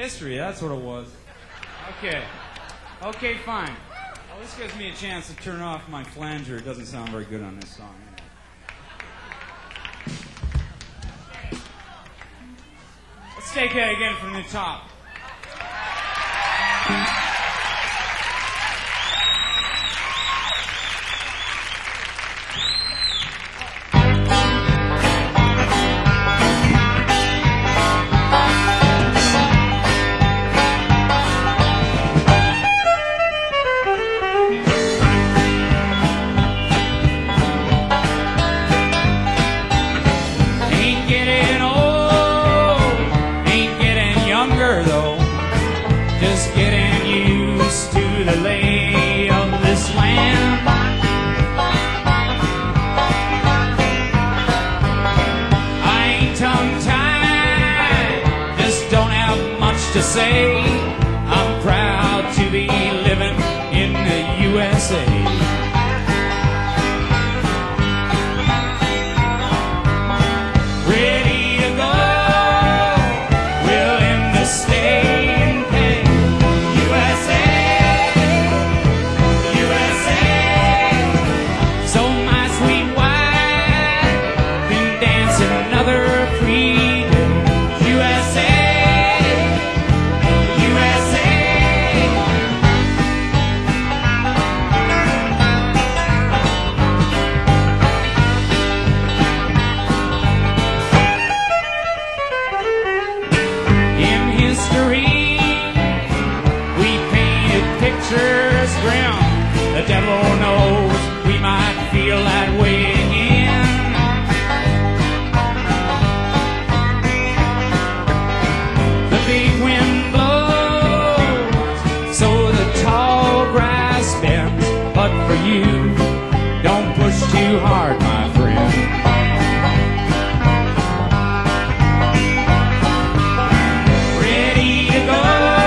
History, that's what it was. Okay. Okay, fine. Well, this gives me a chance to turn off my flanger. It doesn't sound very good on this song. Let's take that again from the top. Say I'm proud to be living in the USA. Ready to go, willing to stay and pay. USA, USA. So my sweet wife can dance another free day. USA. The devil knows we might feel that way again. The big wind blows, so the tall grass bends. But for you, don't push too hard, my friend. Ready to go,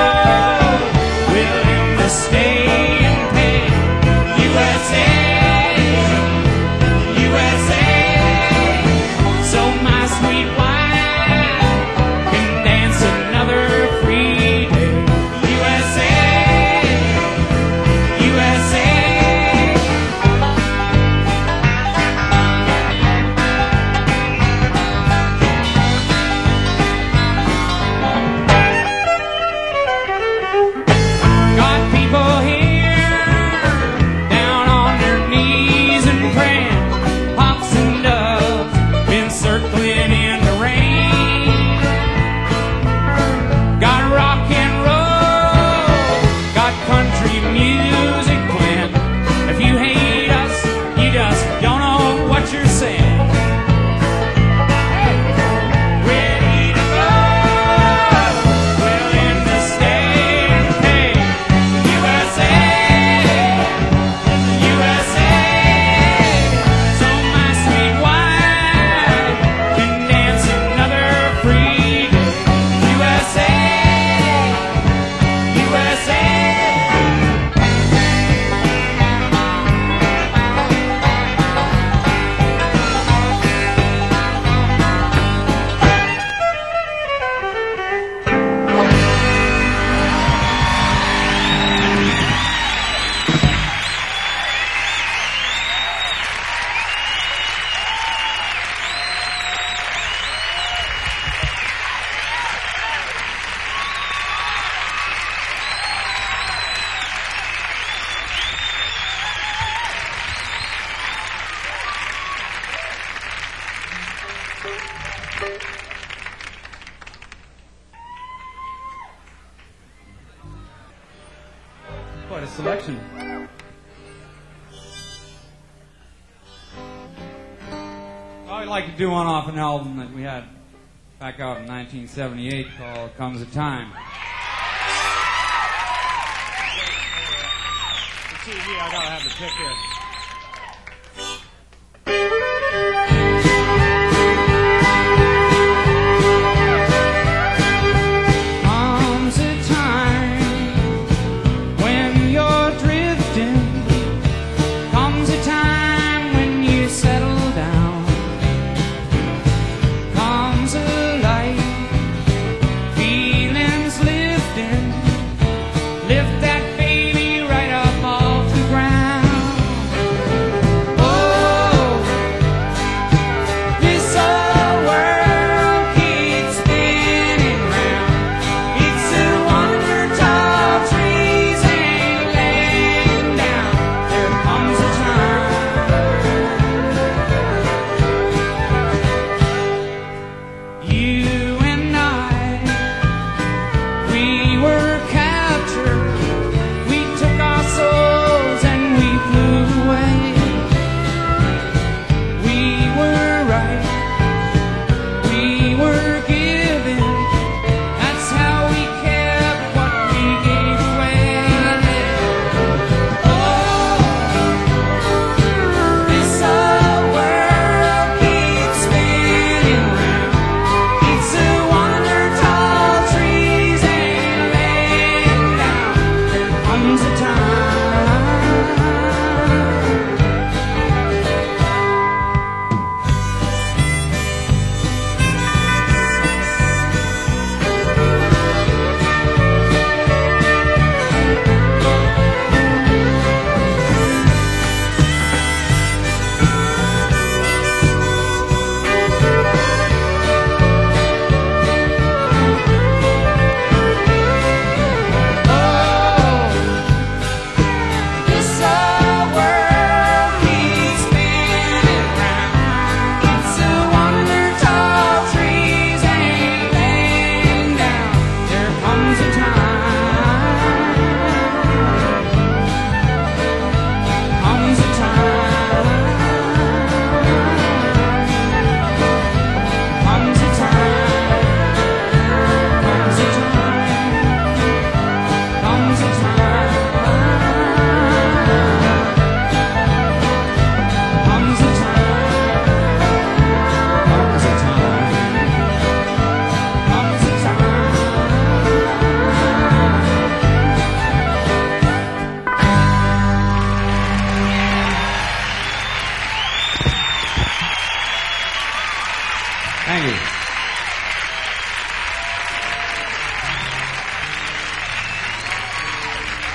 willing to stay. Quite a selection. I'd like to do one off an album that we had back out in 1978 called Comes a Time. The TV, I gotta have the pick here. Feelings live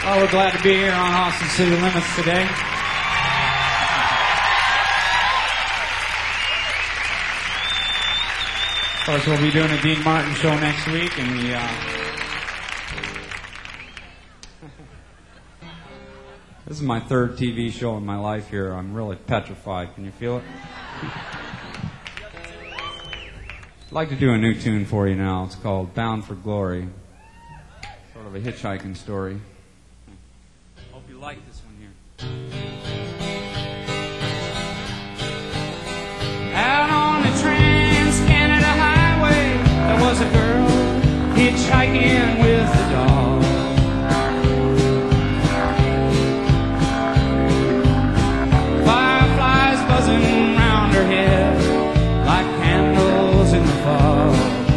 Well, we're glad to be here on Austin City Limits today. Of course, we'll be doing a Dean Martin show next week, and this is my third TV show in my life here. I'm really petrified. Can you feel it? I'd like to do a new tune for you now. It's called Bound for Glory. Sort of a hitchhiking story. Hope you like this one here. Out on the Trans-Canada Highway, there was a girl hitchhiking with a dog. Fireflies buzzing round her head like candles in the fog.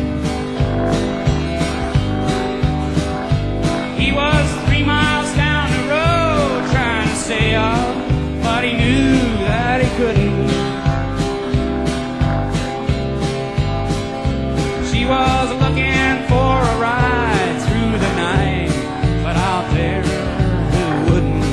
He was 3 miles down the road trying to stay up, but he knew that he couldn't. She was looking for a ride through the night, but out there who wouldn't?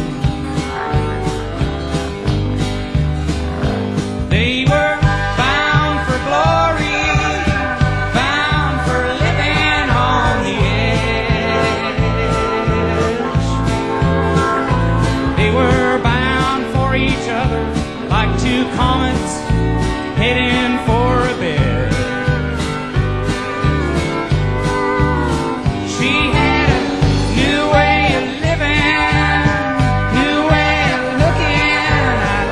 They were bound for glory, bound for living on the edge. They were bound for each other like two comets heading for a bed. She had a new way of living, new way of looking at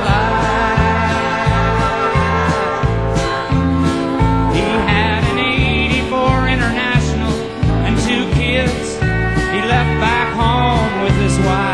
life. He had an 84 International and 2 kids. He left back home with his wife.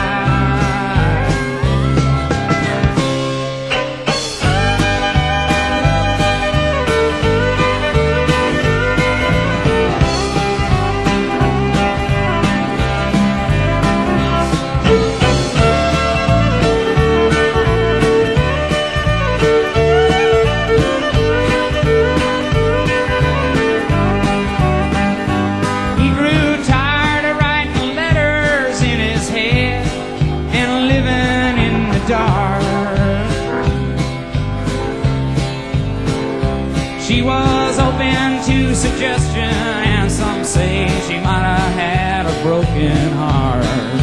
He grew tired of writing letters in his head and living in the dark. She was open to suggestion, and some say she might have had a broken heart.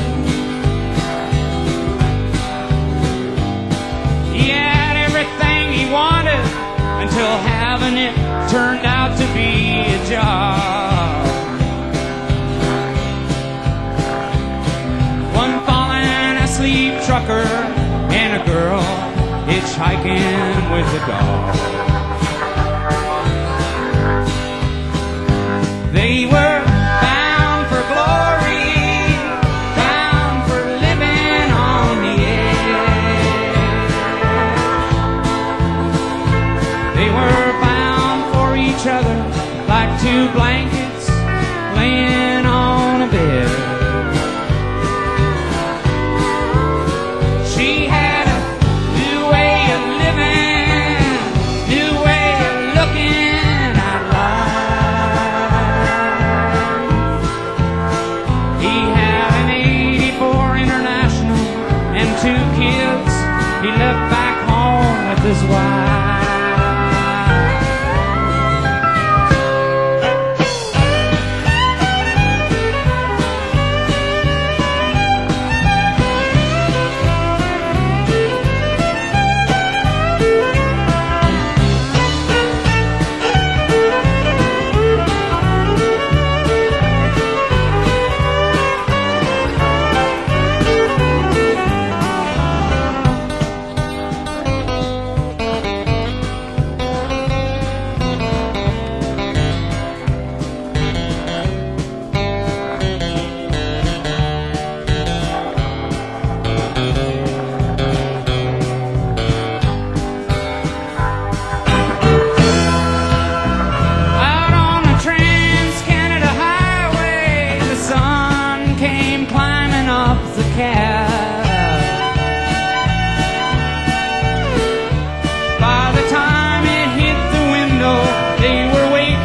He had everything he wanted until having it turned out to be a job. One falling asleep trucker and a girl hitchhiking with a dog. They were bound for glory, bound for living on the edge. They were bound for each other like 2 blankets laying on a bed. She had a new way of living, new way of looking at life. He had an 84 International and 2 kids. He left back home with his wife.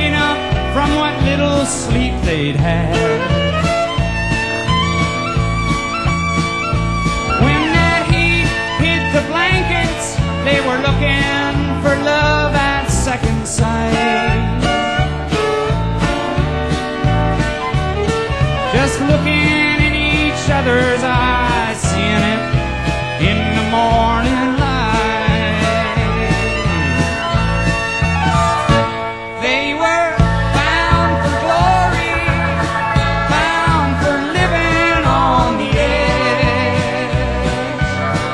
they'd had. They were looking for love at second sight. Just looking in each other's eyes, seeing it in the morning light. They were bound for glory, bound for living on the edge.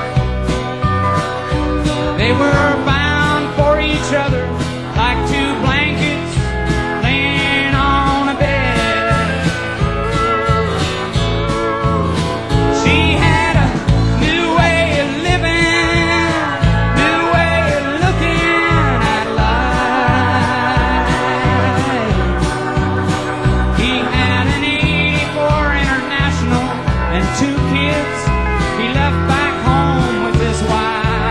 They were bound for each other like two blankets laying on a bed. She had a new way of living, new way of looking at life. He had an 84 International and 2 kids he left back home with his wife.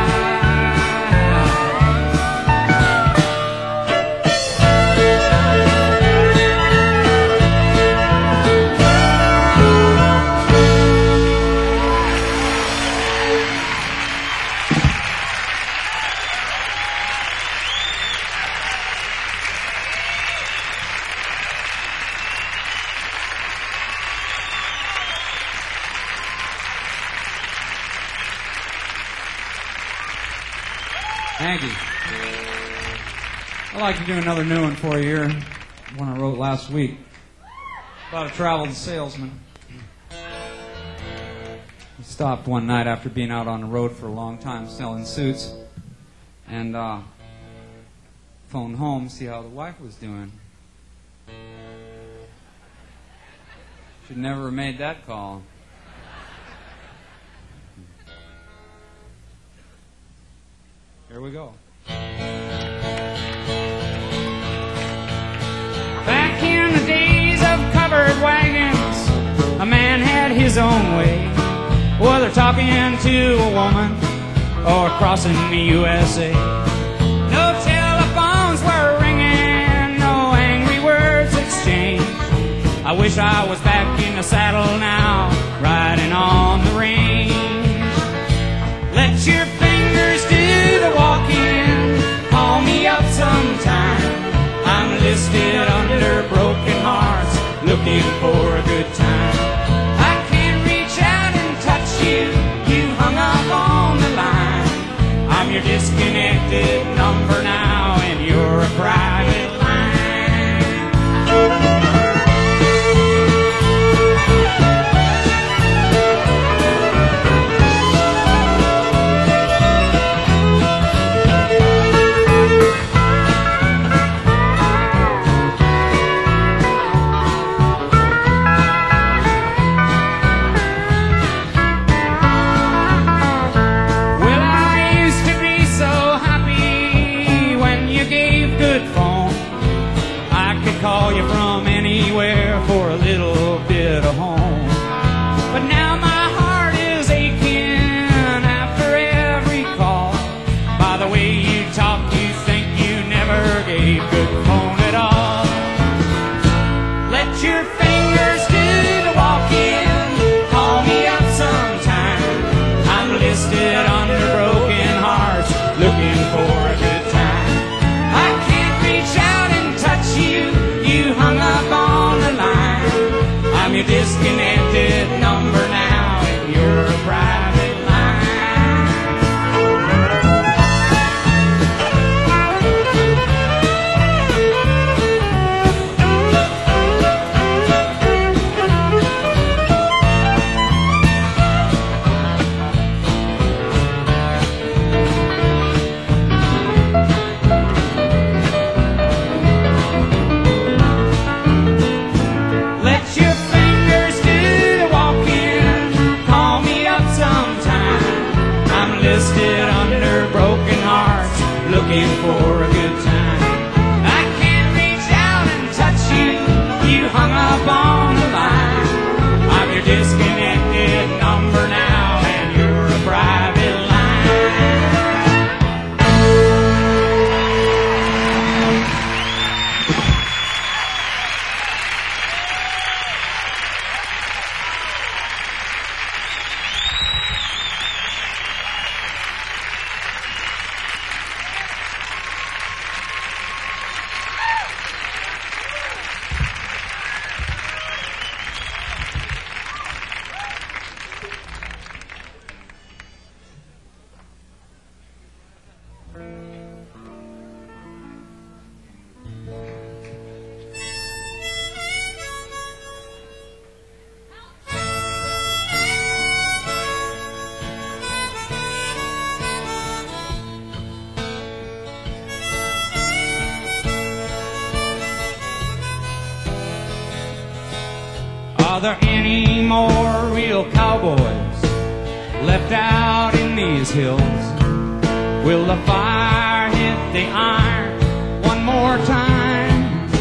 Thank you. I'd like to do another new one for you here. One I wrote last week about a traveling salesman. He stopped one night after being out on the road for a long time selling suits and phoned home to see how the wife was doing. Should never have made that call. Here we go. Back in the days of covered wagons, a man had his own way, whether talking to a woman or crossing the USA. No telephones were ringing, no angry words exchanged. I wish I was back in the saddle now, riding on the range. Let your fingers do the walking, call me up sometime. I'm listed under broken hearts, looking for a good time. I can't reach out and touch you, you hung up on the line. I'm your disconnected number now, and you're a private line. Call you from anywhere for a little bit of home. But now my heart is aching after every call. By the way you talk, you think you never gave good phone at all. Let your fingers do the walking, call me up sometime. I'm listed under broken hearts, looking for a good time. I can't reach out and touch you, you hung Are there any more real cowboys left out in these hills? Will the fire hit the iron one more time?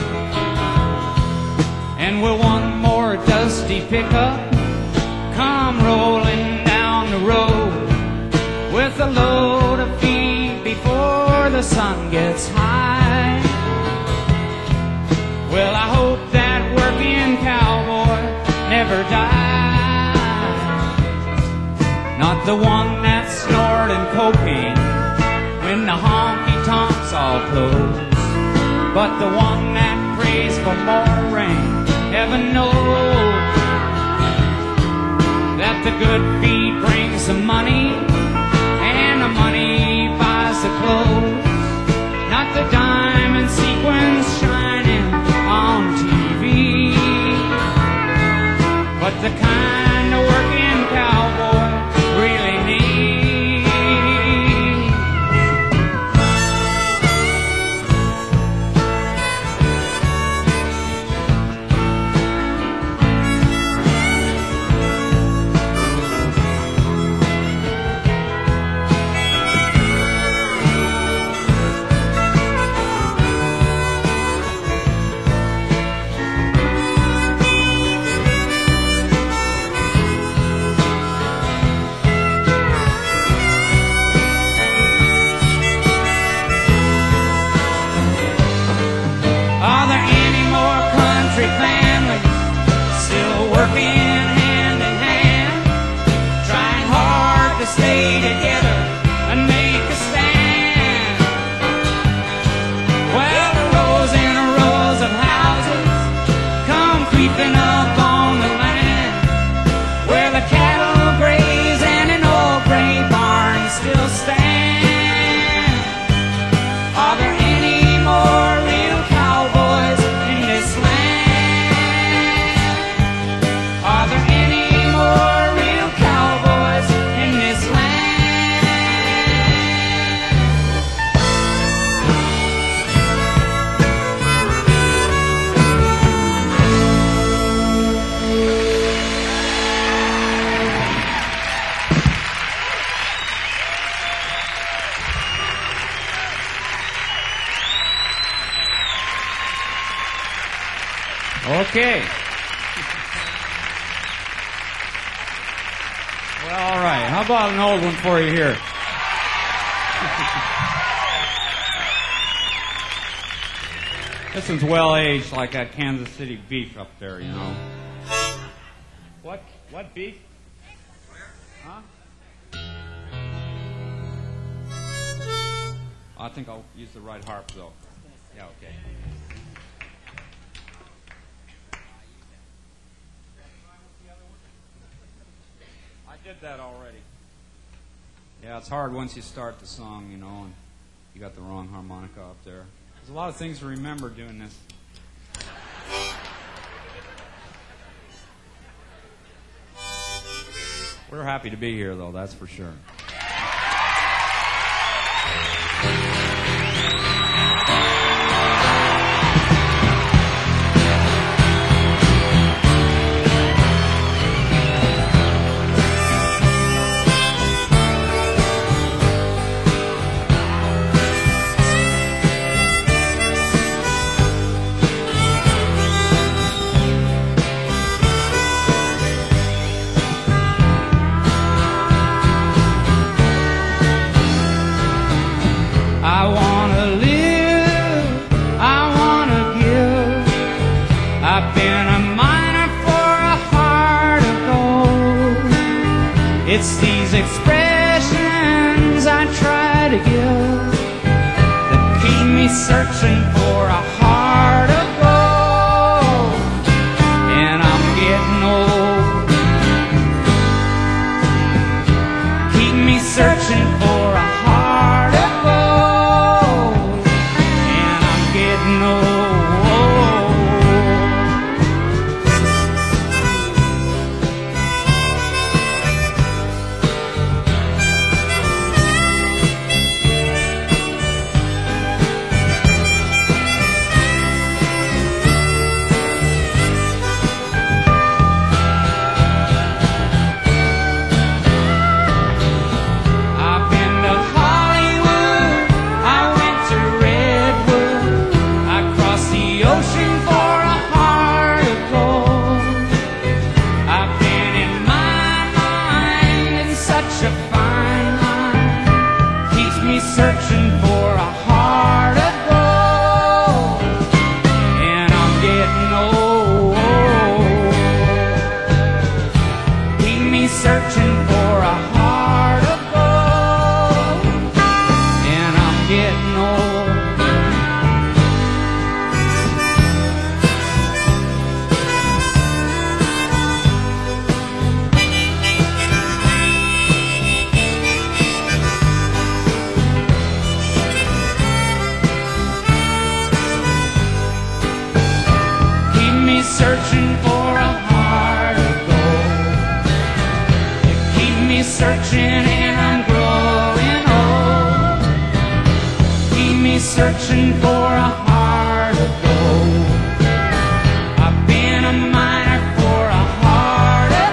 And will one more dusty pickup come rolling down the road with a load of feed before the sun gets high? Well, I hope that working cowboy never dies. Not the one that's snorting cocaine when the honky-tonks all close, but the one that prays for more rain. Heaven knows that the good feed brings some money, and the money buys the clothes. Not the diamond sequins shining on TV, but the kind of working cowboy really needs. Are there any more country families still working hand in hand, trying hard to stay together and make a stand? Well, the rows and rows of houses come creeping up on the land where the cattle graze and an old gray barn still stands. Are there any more real cowboys in this land? Are there any more real cowboys in this land? Okay. Well, all right. How about an old one for you here? This one's well aged, like that Kansas City beef up there, you know. What beef? Huh? I think I'll use the right harp, though. Yeah, okay. I did that already. Yeah, it's hard once you start the song, you know, and you got the wrong harmonica up there. There's a lot of things to remember doing this. We're happy to be here, though, that's for sure. I wanna live, I wanna give. I've been a miner for a heart of gold. It's these expressions I try to give that keep me searching for a heart of gold. And I'm getting old. Keep me searching for a heart of gold. searching for a heart of gold. You keep me searching and growing old. Keep me searching for a heart of gold. I've been a miner for a heart of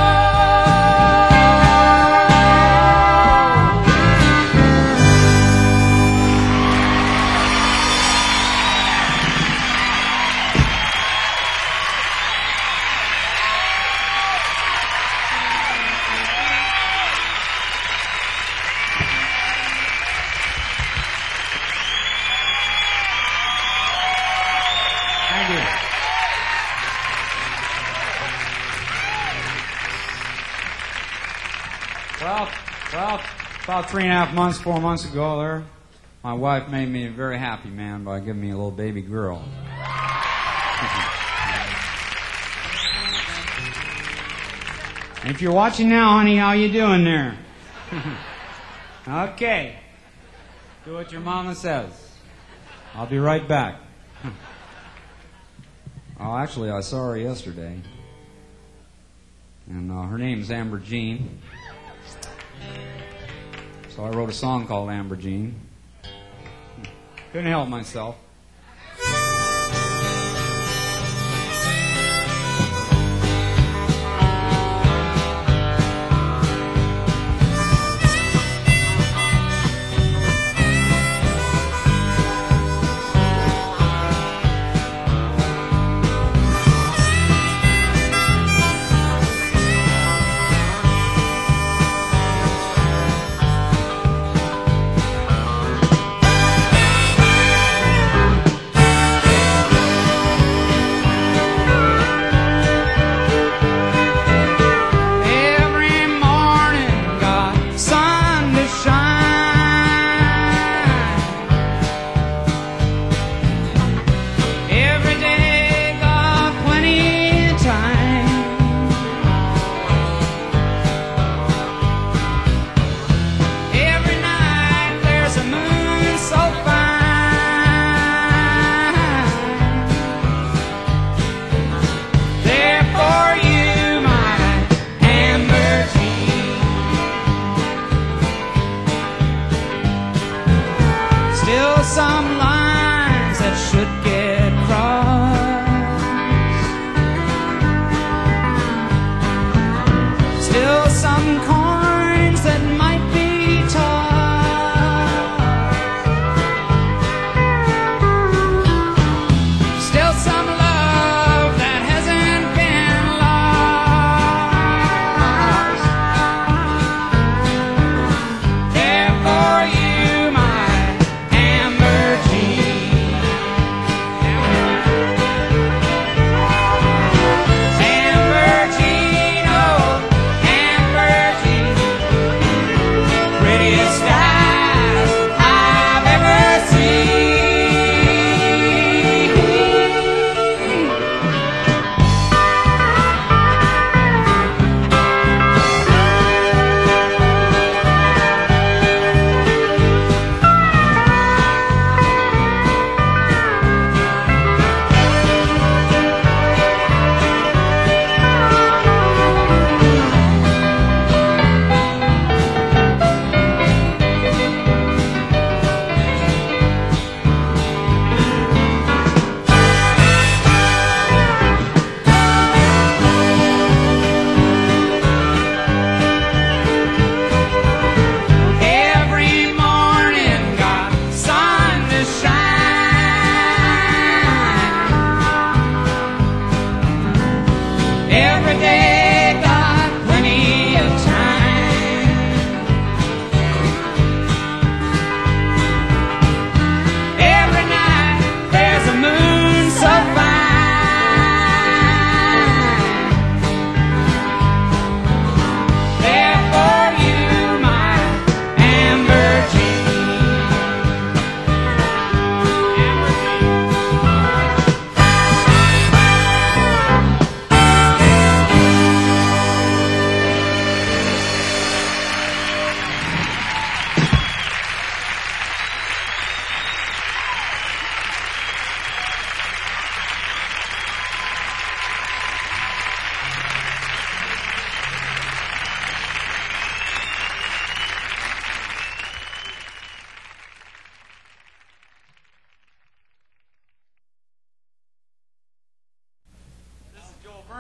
Well, about 3.5 months, 4 months ago there, my wife made me a very happy man by giving me a little baby girl. And if you're watching now, honey, how you doing there? Okay. Do what your mama says. I'll be right back. Oh, actually, I saw her yesterday. And her name's Amber Jean. So I wrote a song called Amber Jean. Couldn't help myself. Some lines that should get crossed. Still some coins that might be tossed. Still some love that hasn't been lost. Therefore you, my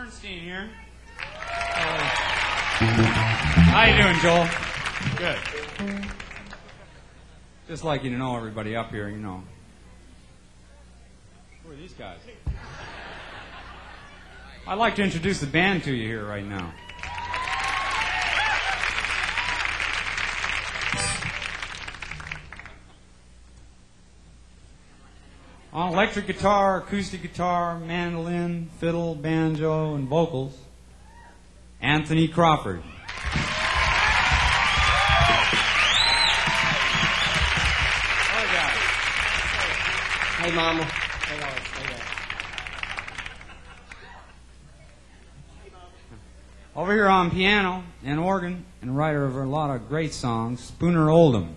Bernstein here. How you doing, Joel? Good. Just like you to know everybody up here, you know. Who are these guys? I'd like to introduce the band to you here right now. On electric guitar, acoustic guitar, mandolin, fiddle, banjo, and vocals, Anthony Crawford. Hey, Mama. Hey, Alex. Hey, Alex. Over here on piano and organ, and writer of a lot of great songs, Spooner Oldham.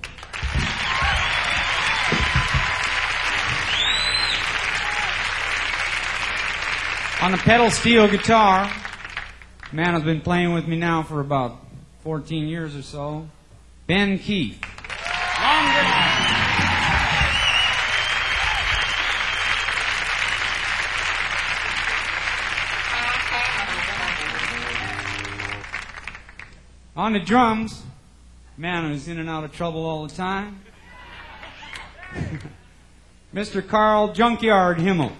On the pedal steel guitar, man has been playing with me now for about 14 years or so, Ben Keith. On the drums, man who's in and out of trouble all the time, Mr. Carl Junkyard Himmel.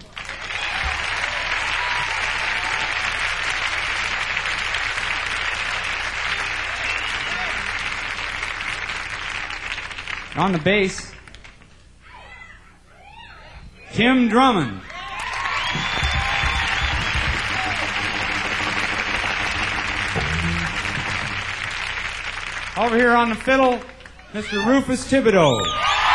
On the bass, Tim Drummond. Over here on the fiddle, Mr. Rufus Thibodeau.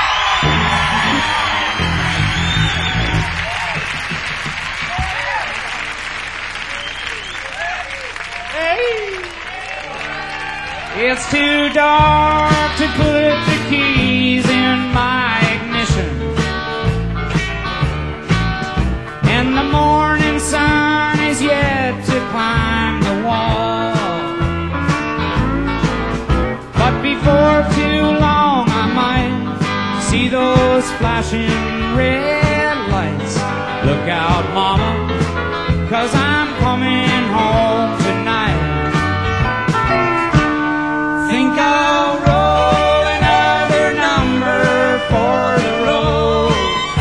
Hey! It's too dark to put the keys in my ignition, and the morning sun is yet to climb the wall. But before too long I might see those flashing red lights. Look out, Mama, 'cause I'm coming home tonight. Think I'll roll another number for the road.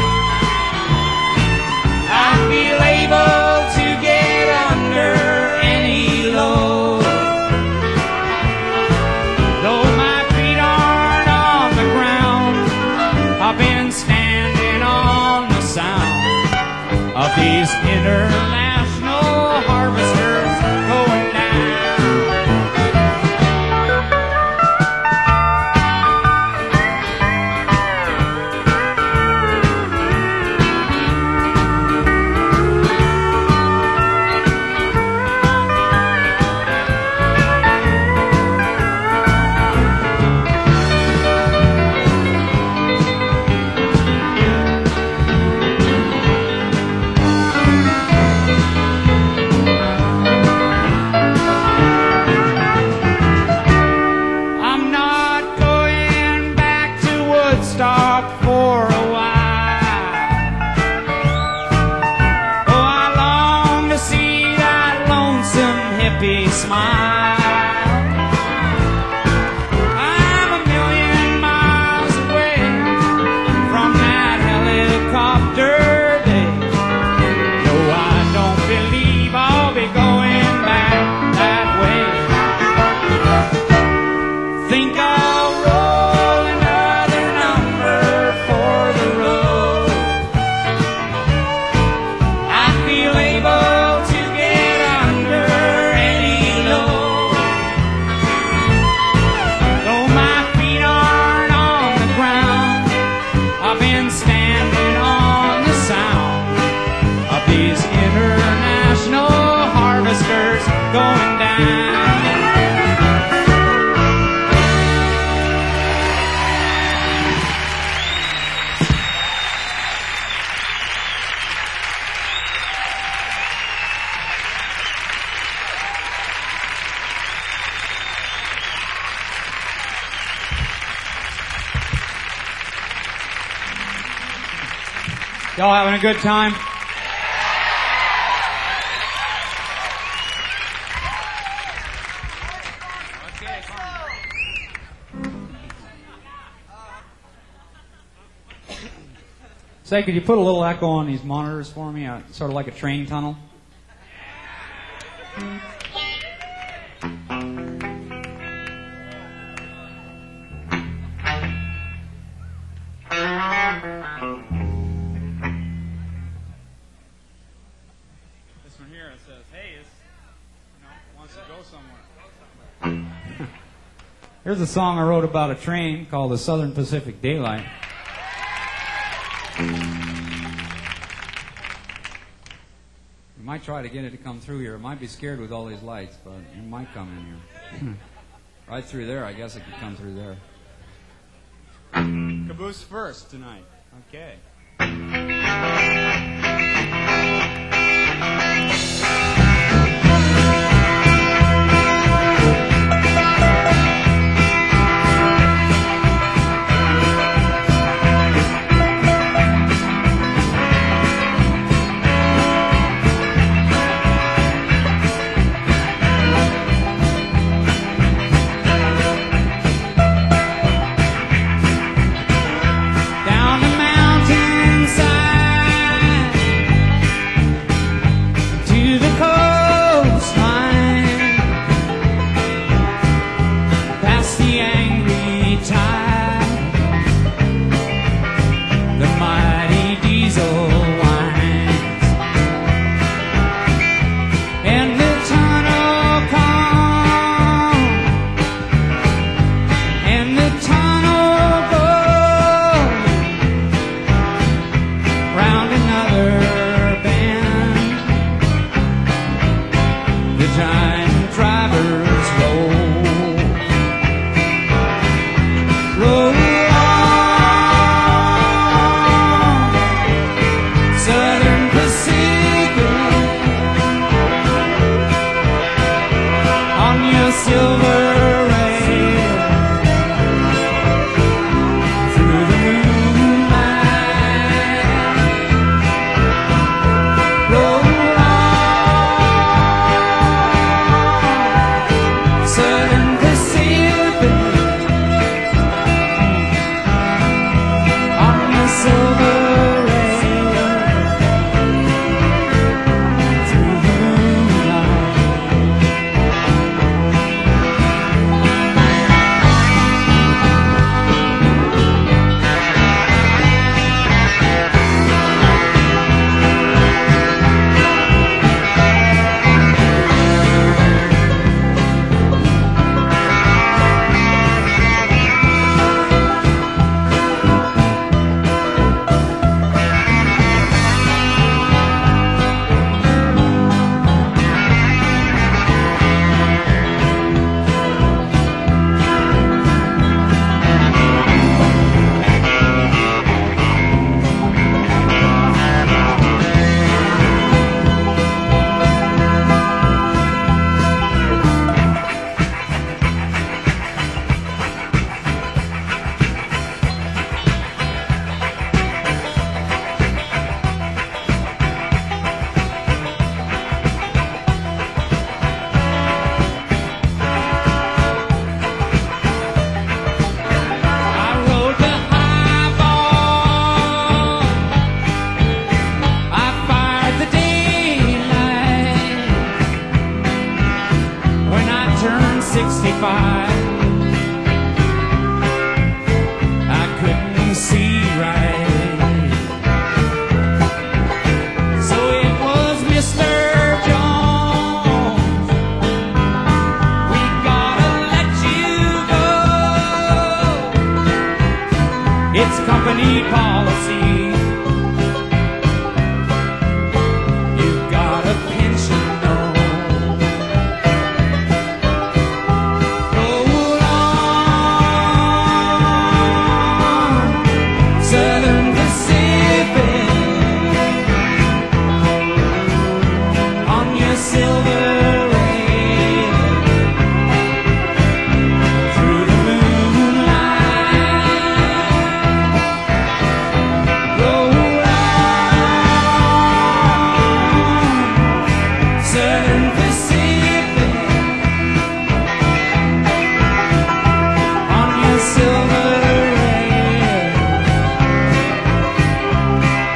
I feel able to get under any load. Though my feet aren't on the ground, I've been standing on the sound of these international harvesters going down. I'm not going back to Woodstock for a while. Oh, I long to see that lonesome hippie smile. I'm a million miles away from that helicopter day. No, I don't believe I'll be going back that way. Think I'll roll another number for the road. I feel able to get under any load. Though my feet aren't on the ground, I've been standing on the sound of these international harvesters going down. Y'all having a good time? Say, could you put a little echo on these monitors for me? Sort of like a train tunnel. This one here, it says, hey, wants to go somewhere. Here's a song I wrote about a train called the Southern Pacific Daylight. We might try to get it to come through here. It might be scared with all these lights, but it might come in here. Right through there, I guess it could come through there. Caboose first tonight. Okay. Down the mountainside to the coastline, past the angry tide, the mighty diesel winds, and the tunnel comes, and the tunnel goes round another bend. The giant drivers roll on, Southern Pacific, on your silver rail, through the moonlight. Roll on, Southern Pacific, on your silver rail, through the moonlight. I rode the highball, I fired the daylight. When I turned 65, I couldn't see right. So it was Mr. Jones, we gotta let you go. It's company policy. You've got a pension, though. Roll on, Southern Pacific, on your silver rail, through the moonlight. Roll on, Southern Pacific, on your silver rail,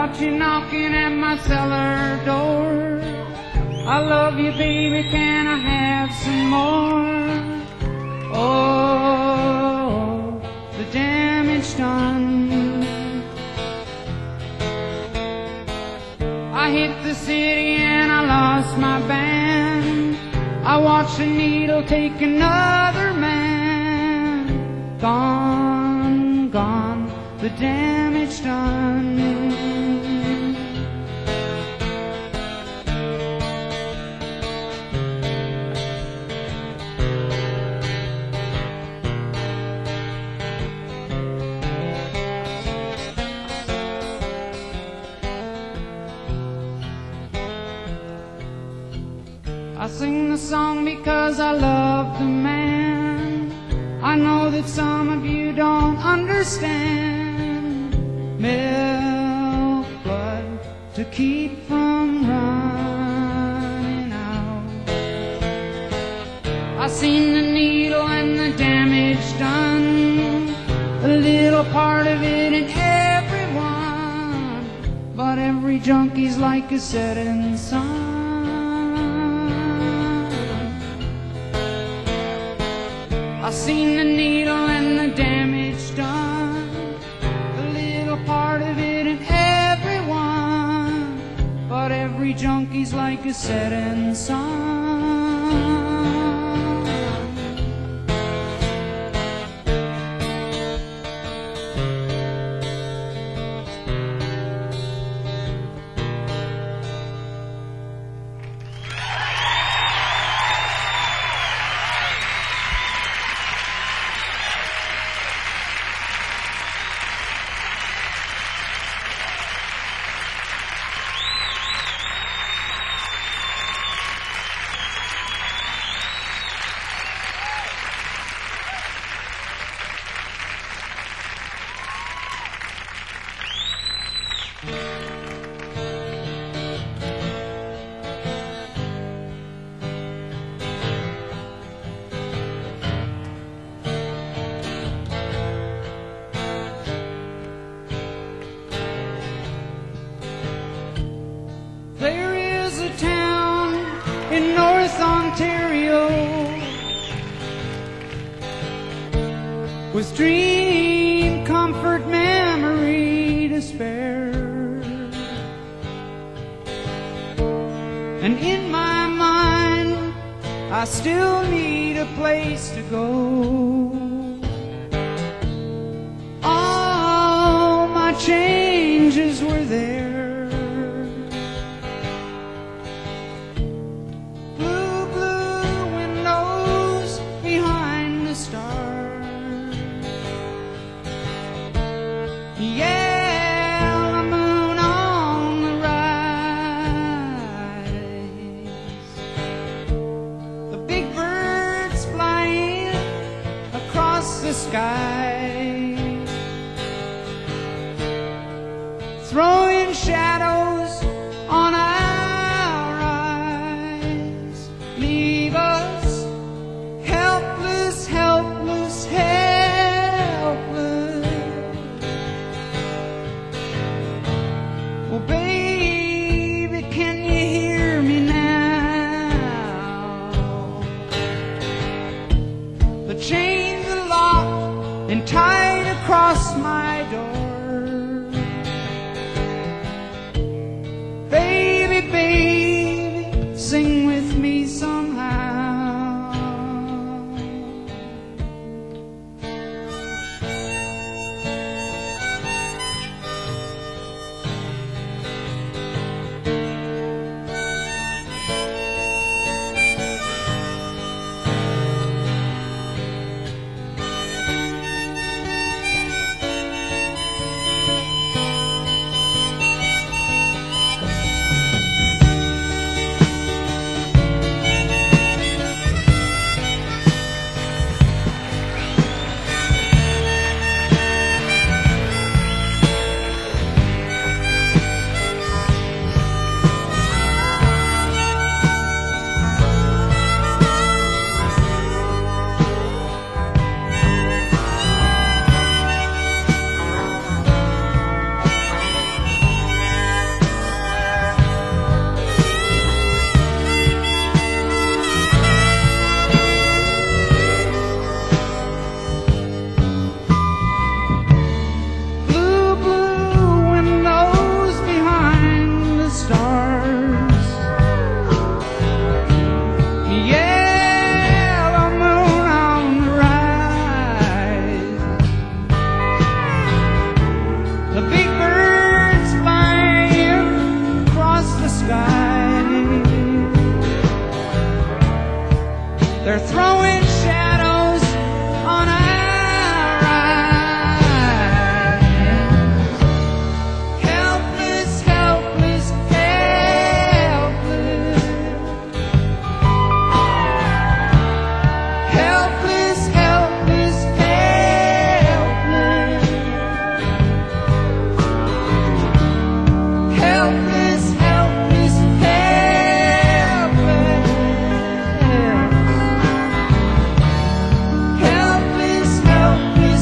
got you knocking at my cellar door. I love you, baby, can I have some more? Oh, the damage done. I hit the city and I lost my band. I watched a needle take another man. Gone, gone, the damage done. I sing the song because I love the man. I know that some of you don't understand. Milk blood to keep from running out. I seen the needle and the damage done, a little part of it in everyone, but every junkie's like a setting sun. I seen the needle and the damage done, a little part of it in everyone, but every junkie's like a setting sun. There is a town in North Ontario with dream, comfort, memory to spare, and in my mind I still need a place to go. All my changes were there, the sky, throwing shadows on our eyes, leave us helpless, helpless, helpless. Well, baby, can you hear me now? The chains are locked and they're throwing shadows on our eyes. Helpless, helpless, helpless. Helpless, helpless, helpless. Helpless, helpless, helpless. Helpless, helpless,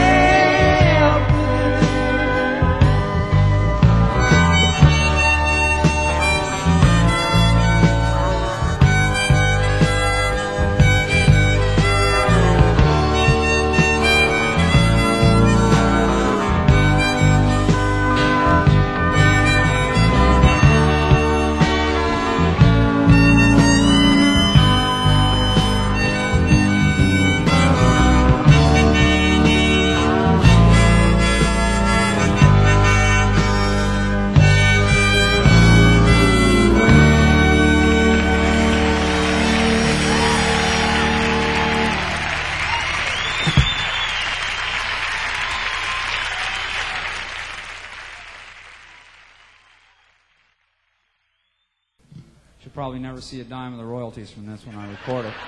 Should probably never see a dime of the royalties from this when I record it.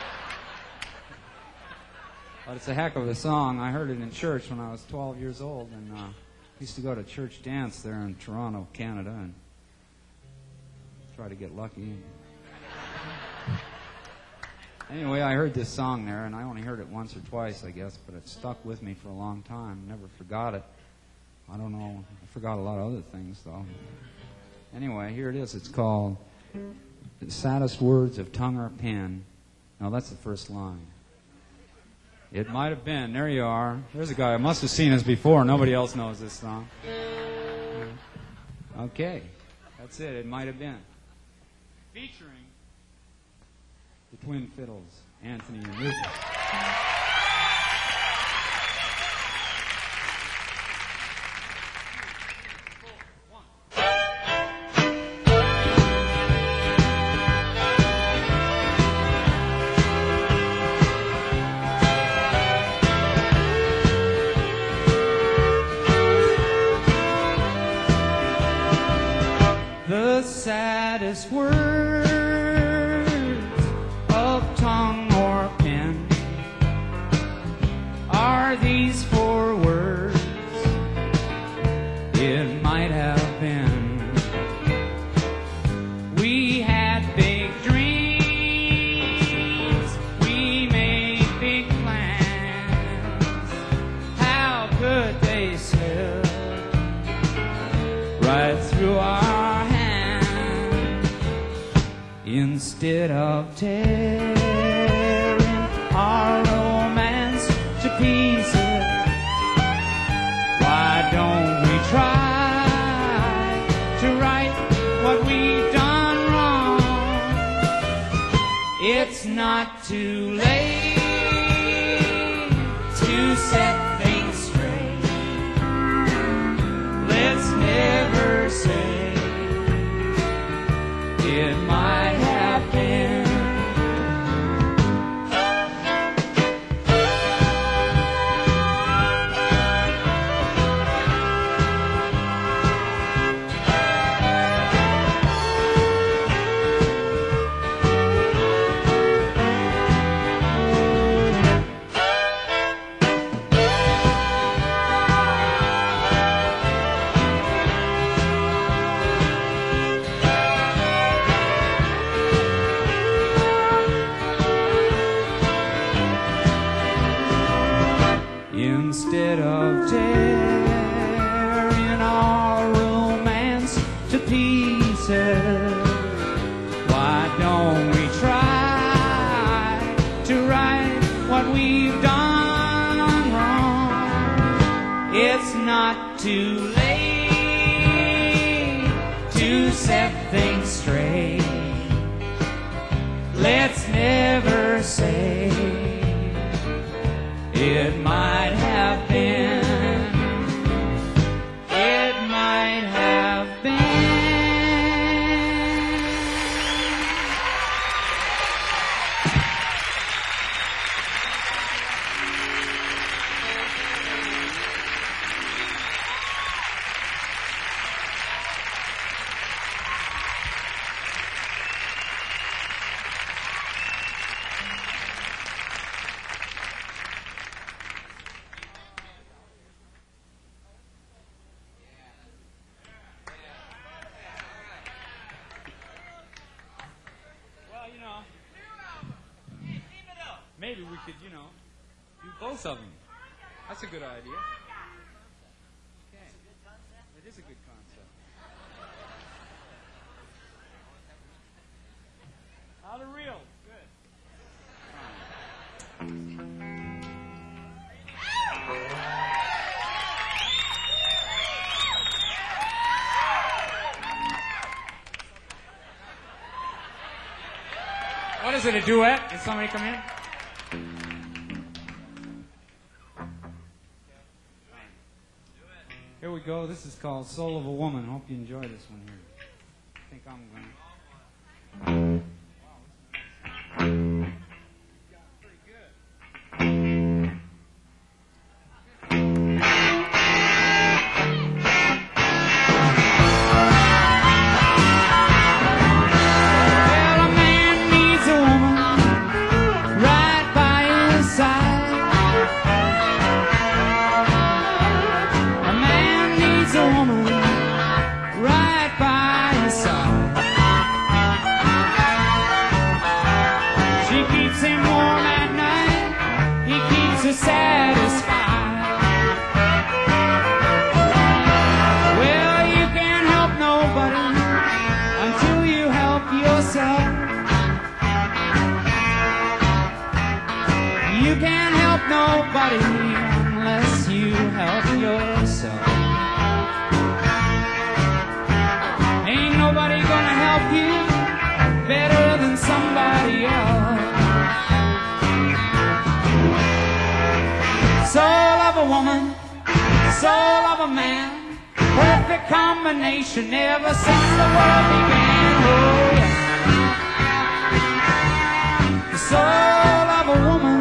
But it's a heck of a song. I heard it in church when I was 12 years old, and used to go to church dance there in Toronto, Canada, and try to get lucky. Anyway, I heard this song there, and I only heard it once or twice, I guess, but it stuck with me for a long time. Never forgot it. I don't know. I forgot a lot of other things, though. Anyway, here it is. It's called The Saddest Words of Tongue or Pen. No, that's the first line. It might have been. There you are. There's a guy who must have seen us before. Nobody else knows this song. Okay. That's it. It might have been. Featuring the Twin Fiddles, Anthony and Rufus. The saddest words of tongue or pen are these four words. It might have been. We had big dreams, we made big plans. How could they slip right through our instead of tearing our romance to pieces? Why don't we try to right what we've done wrong? It's not too late to set things straight. Let's never say it might have been. Instead of tearing our romance to pieces, why don't we try to right what we've done wrong? It's not too late to set things straight. Let's never say it might have been. It might have been. Maybe we could, do both of them. That's a good idea. Okay. It is a good concept. Out of reel. Good. What is it, a duet? Did somebody come in? Here we go. This is called Soul of a Woman. Hope you enjoy this one here. I think I'm going to. Nobody unless you help yourself. Ain't nobody gonna help you better than somebody else. Soul of a woman, soul of a man, perfect combination ever since the world began. Oh yeah. The soul of a woman,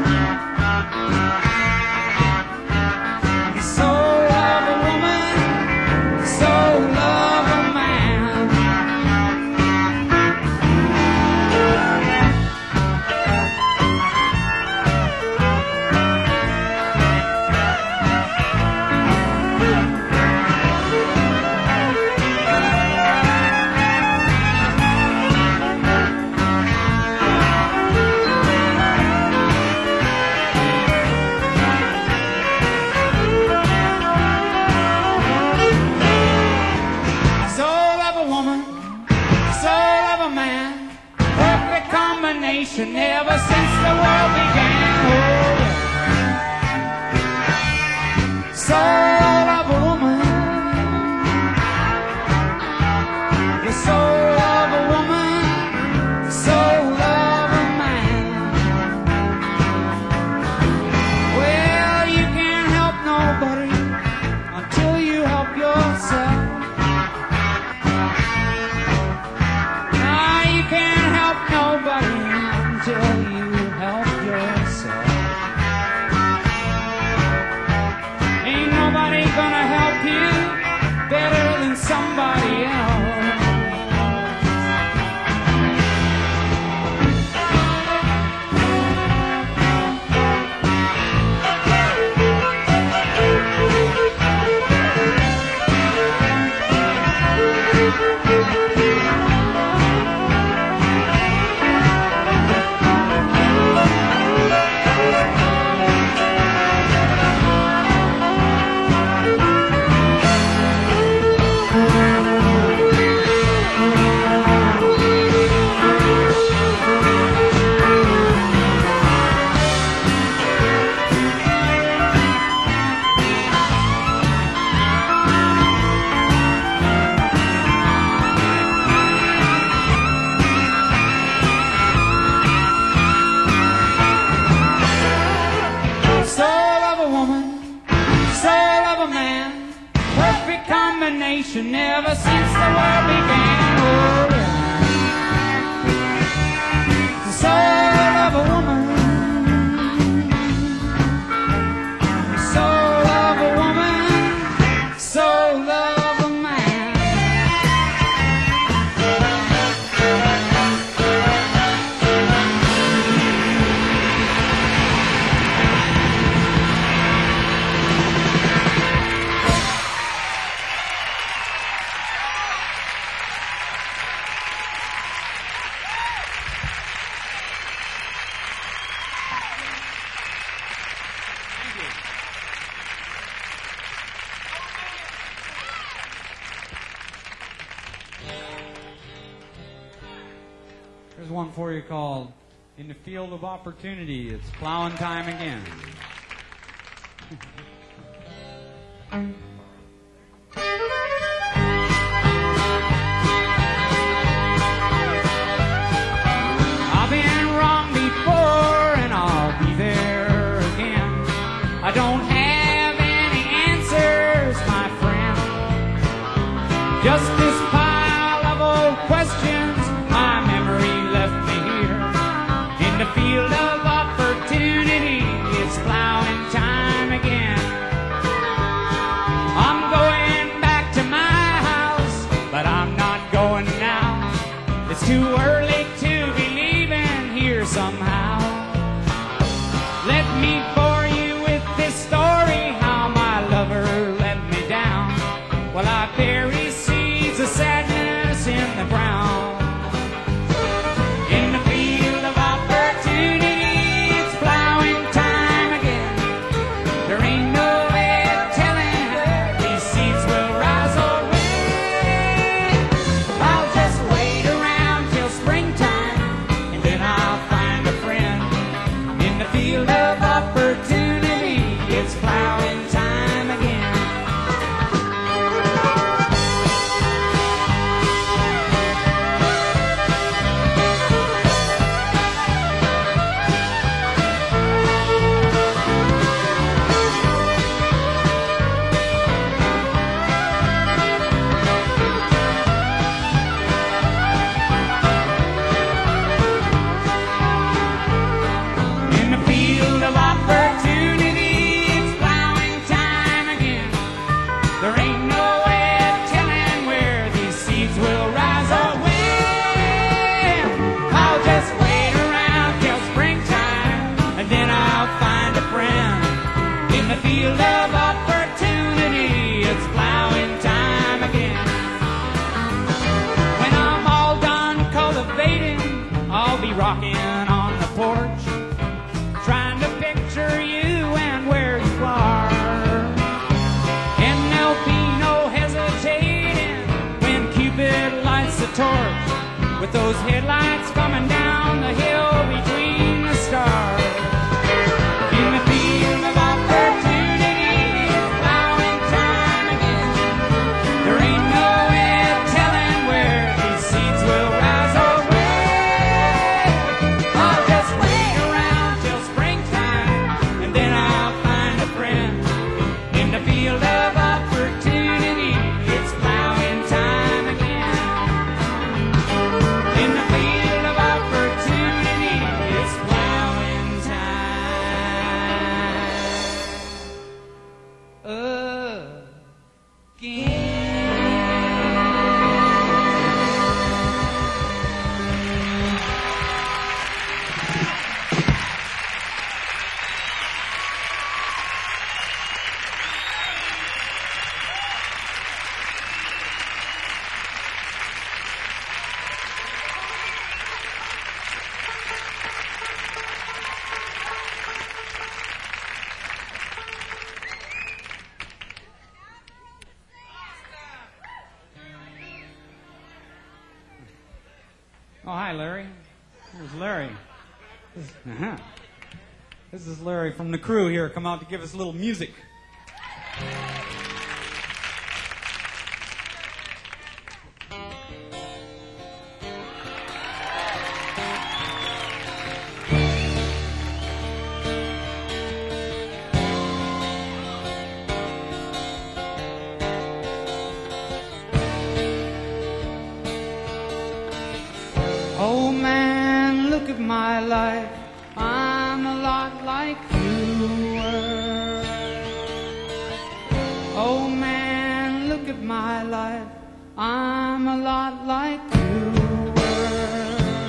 ever since the world began. Oh, yeah. Soul of a woman, the soul of a woman, soul of a man. Well, you can't help nobody until you help yourself. Now you can't help nobody until you help yourself. Ain't nobody gonna help you better than somebody else. Ever since the world began. Oh, yeah. The soul of a woman, the soul of a woman, soul of a man. for you called In the Field of Opportunity. It's plowing time again. I've been wrong before and I'll be there again. I don't have any answers, my friend. Just this pile of old questions. My memory left me here in the field of opportunity. It's plowing time again. I'm going back to my house, but I'm not going now. It's too early to be leaving here somehow. Let me bore you with this story, how my lover let me down. Well, I bury seeds of sadness in the ground. In the field of opportunity, it's plowing time again. There ain't no way of telling how these seeds will rise or win. I'll just wait around till springtime, and then I'll find a friend. In the field of opportunity, it's plowing time again. In the field of opportunity, it's plowing time again. There ain't no way of telling where these seeds will rise or win. I'll just wait around till springtime, and then I'll find a friend. In the field of opportunity, it's plowing time again. When I'm all done cultivating, I'll be rocking on the porch, trying to picture you and where you are. And there'll be no hesitating when Cupid lights the torch, with those headlights coming down the hill between the stars. In the field of opportunity, it's plowing time again. There ain't no way of telling where these seeds will rise or win. I'll just wait around till springtime, and then I'll find a friend. In the field of opportunity, it's plowing time again. In the field of opportunity, it's plowing time again. Oh, hi, Larry. Here's Larry. This is Larry from the crew here, come out to give us a little music. Oh man, look at my life. I'm a lot like you were. Oh man, look at my life. I'm a lot like you were.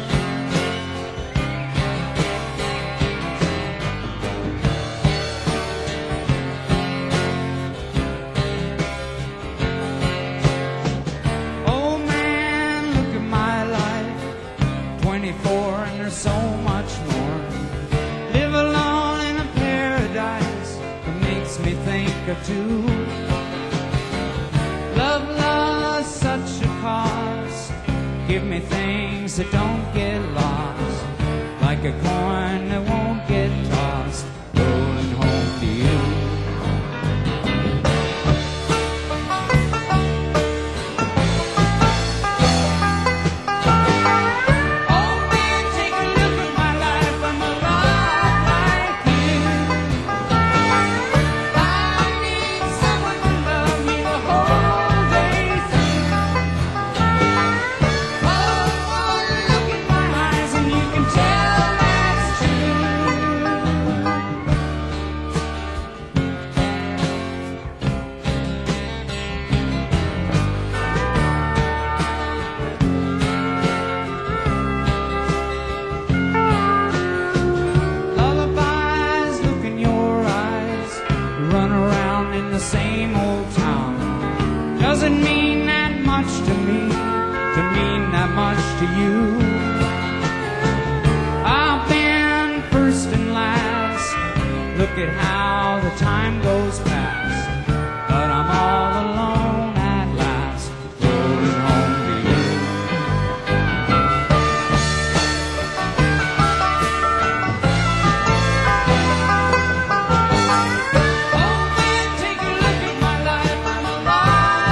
Oh man, look at my life. 24 and there's so much more. Live alone in a paradise that makes me think of two. Love lost such a cause. Give me things that don't get lost, like a coin that won't get tossed, rolling home to you. Doesn't mean that much to me, to mean that much to you. I've been first and last, look at how the time goes past, but I'm all alone at last, rolling home to you. Oh man, take a look at my life, I'm alive.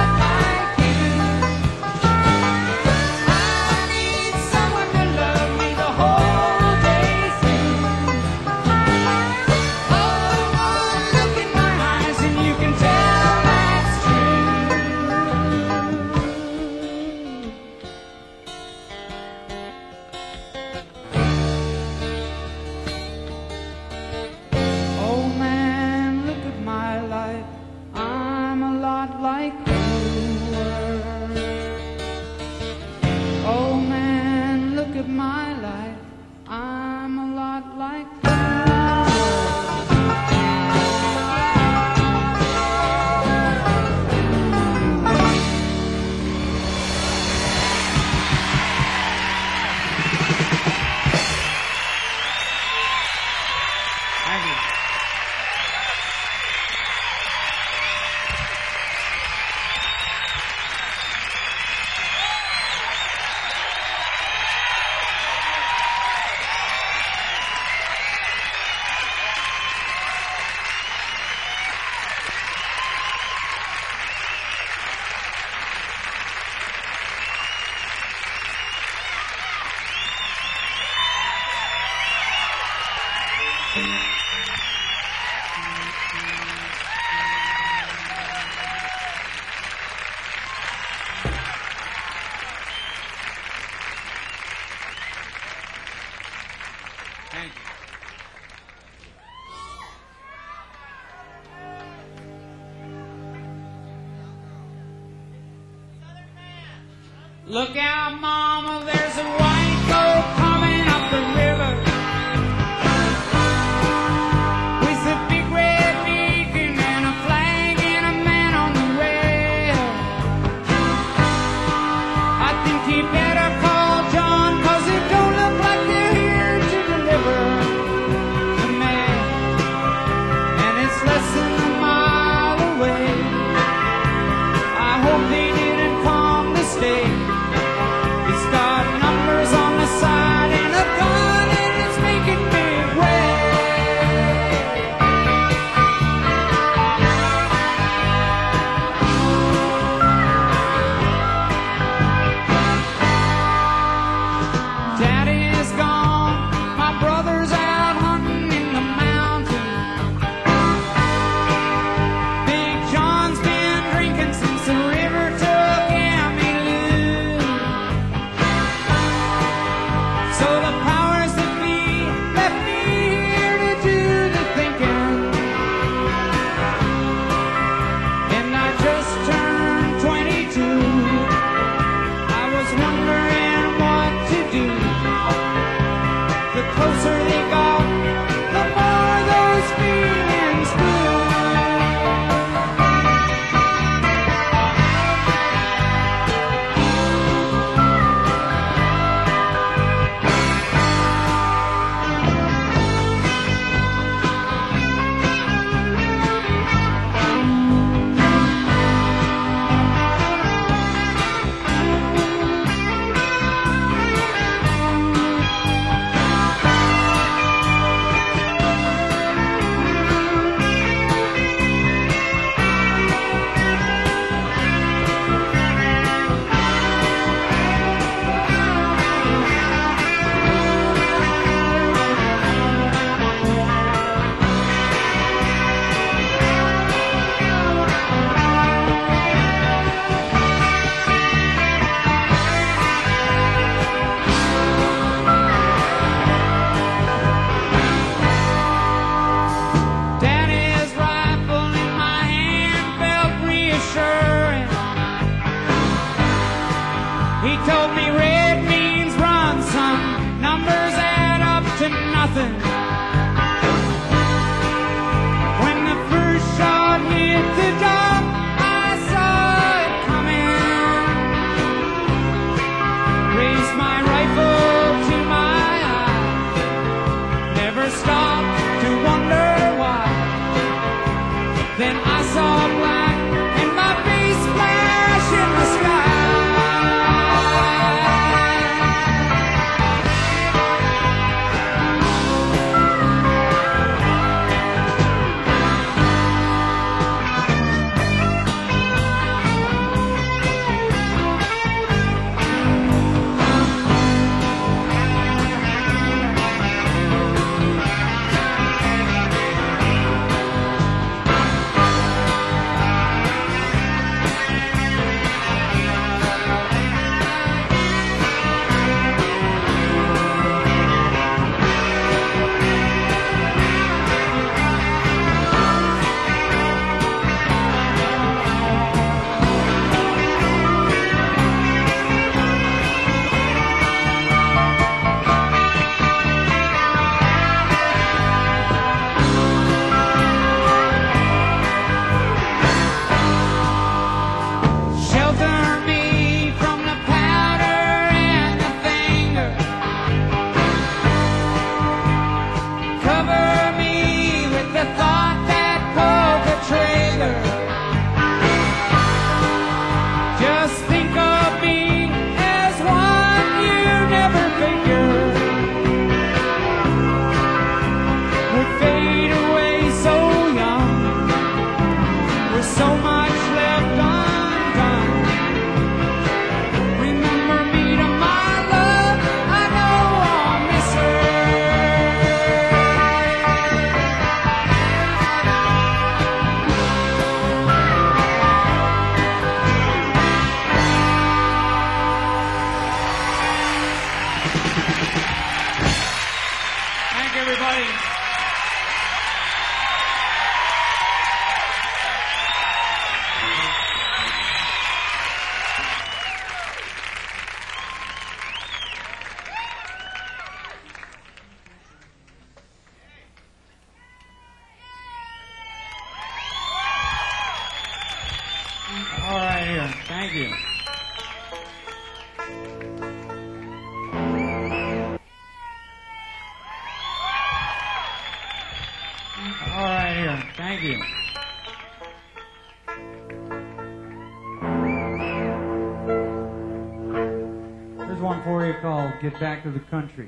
Oh man, look at my life, I'm a lot like you. Thank you. Thank you. Look out, Mama, there's a white goat coming up the river with a big red beacon and a flag and a man on the rail. I think he better call John, 'cause it don't look like they're here to deliver the mail, and it's less than a mile away. I hope they didn't come to stay. It's got nothing to nothing. When the first shot hit the dome, I saw it coming. Raised my rifle to my eye, never stopped to wonder why. Then I saw black and my face flash in the sky. Everybody. All right, here. Thank you. All right, here. Thank you. Here's one for you called Get Back to the Country.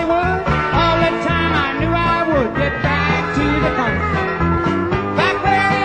Back where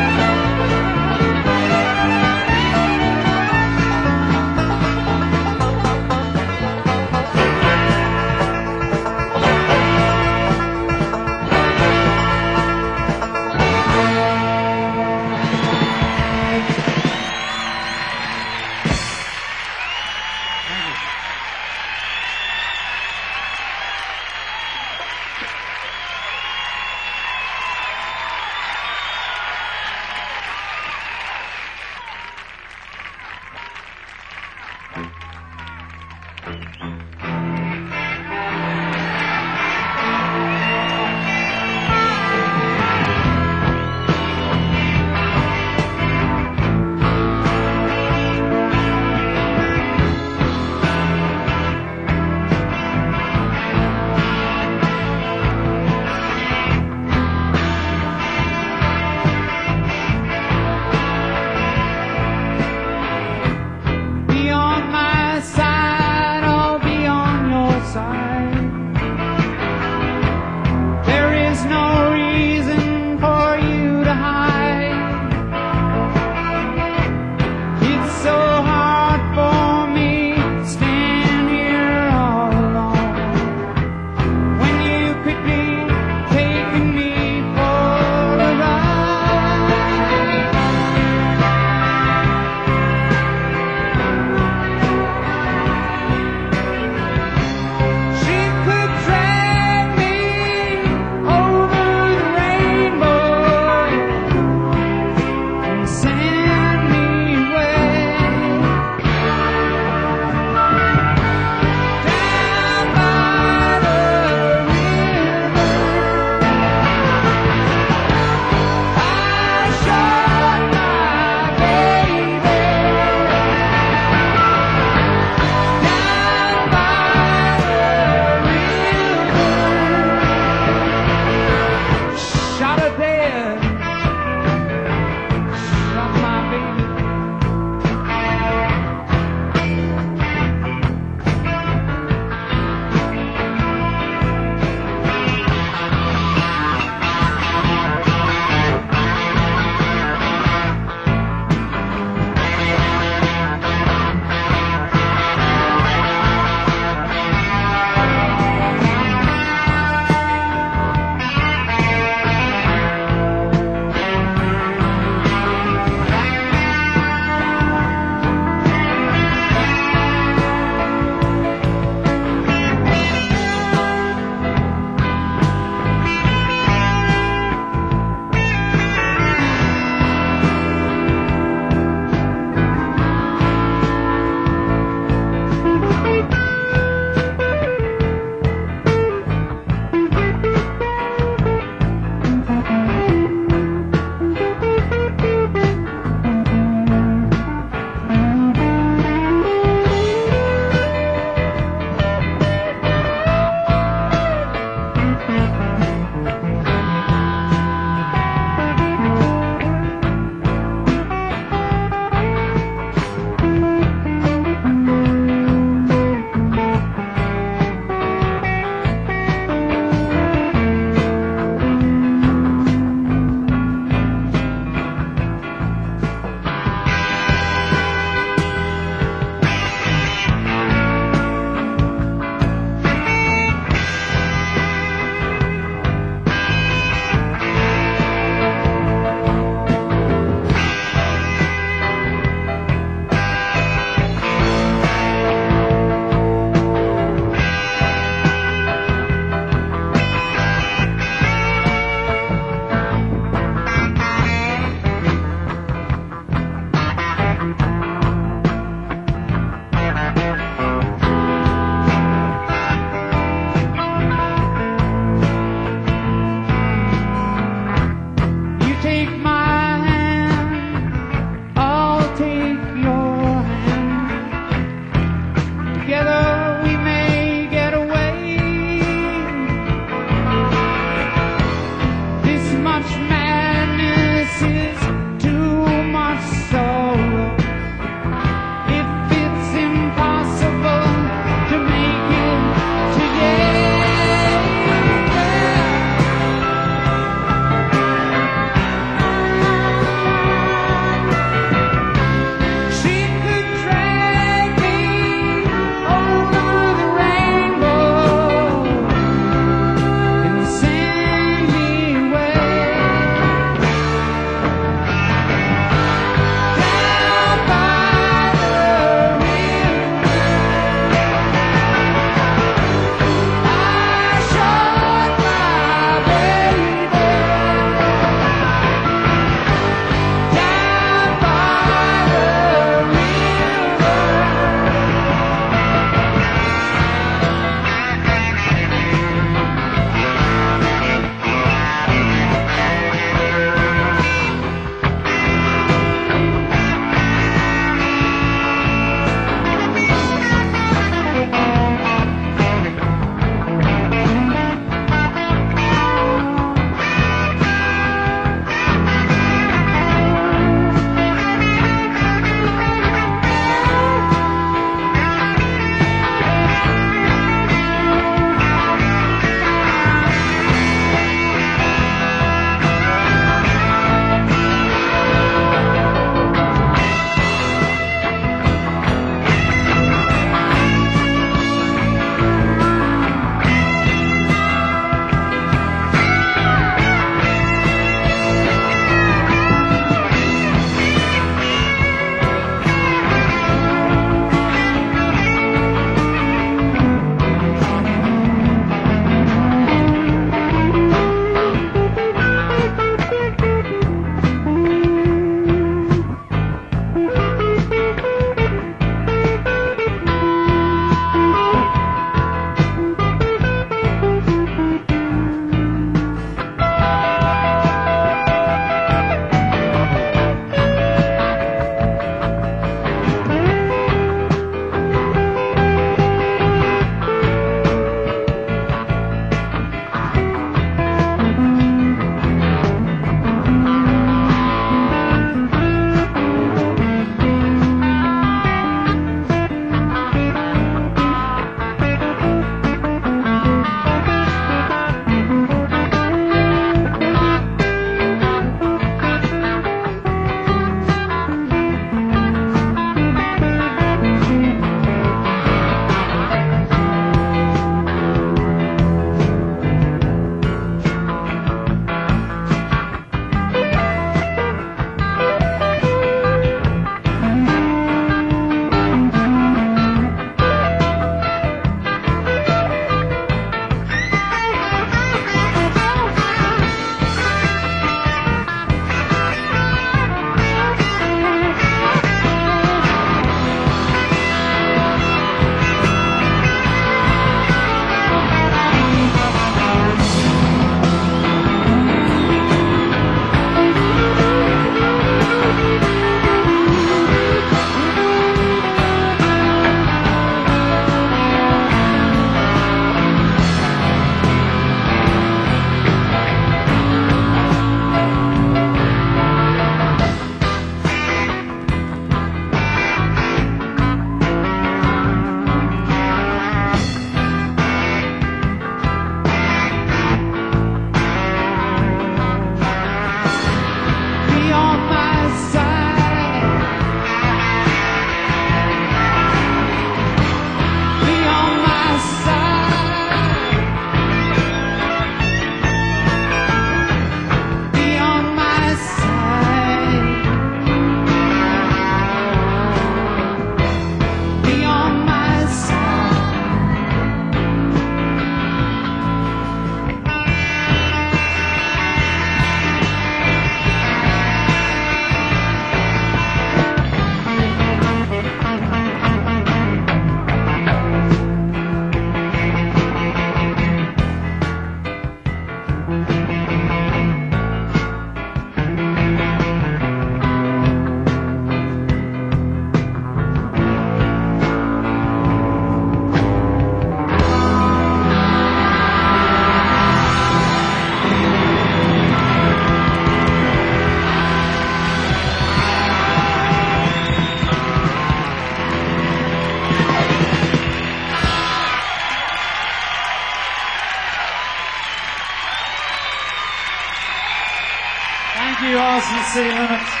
City Limits.